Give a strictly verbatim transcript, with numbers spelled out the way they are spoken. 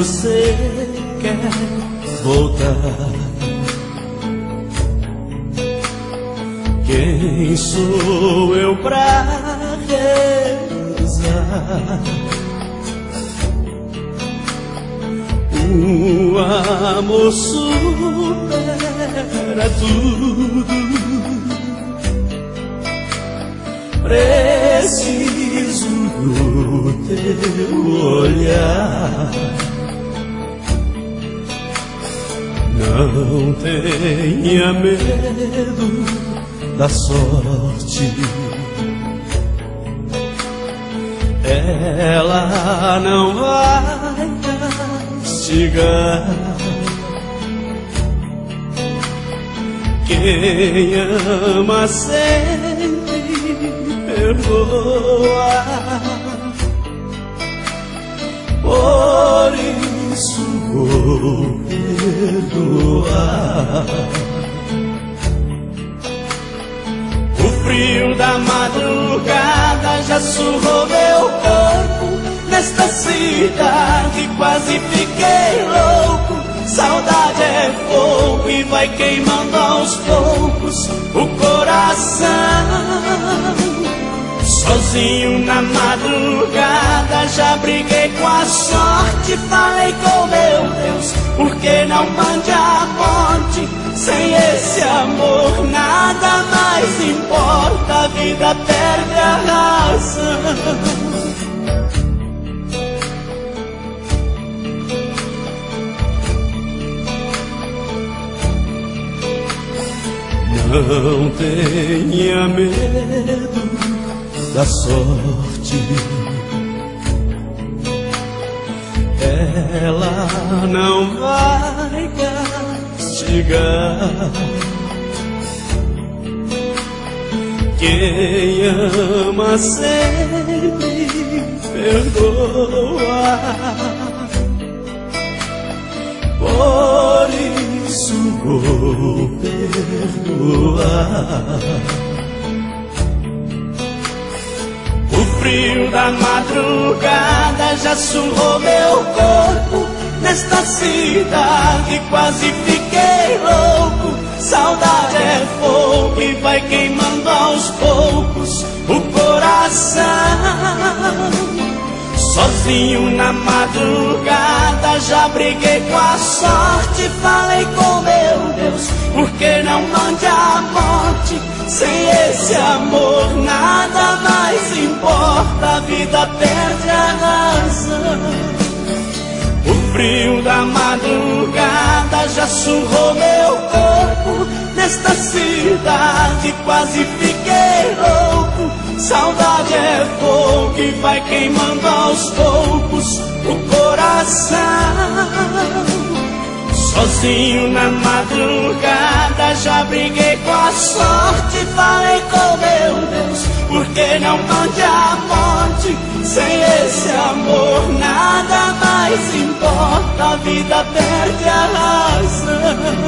você quer voltar? Quem sou eu pra rezar? O amor supera tudo. Preciso do teu olhar. Não tenha medo da sorte, ela não vai castigar. Quem ama sempre perdoa, por isso vou perdoar. O frio da madrugada já surrou meu corpo. Nesta cidade quase fiquei louco. Saudade é fogo e vai queimando aos poucos o coração. Sozinho na madrugada já briguei com a sorte. Falei com meu Deus, por que não mande a morte? Sem esse amor nada mais importa, a vida perde a razão. Não tenha medo da sorte, ela não vai castigar. Quem ama sempre perdoa, por isso vou perdoar. O frio da madrugada já surrou meu corpo. Nesta cidade quase fiquei louco. Saudade é fogo e vai queimando aos poucos o coração. Sozinho na madrugada já briguei com a sorte. Falei com meu Deus, por que não mande a morte? Sem esse amor nada mais importa, a vida perde a razão. O frio da madrugada já surrou meu corpo. Nesta cidade quase fiquei louco. Saudade é fogo que vai queimando aos poucos o coração. Sozinho na madrugada já briguei com a sorte. Falei com meu Deus, por que não mande a morte? Sem esse amor nada mais importa, a vida perde a razão.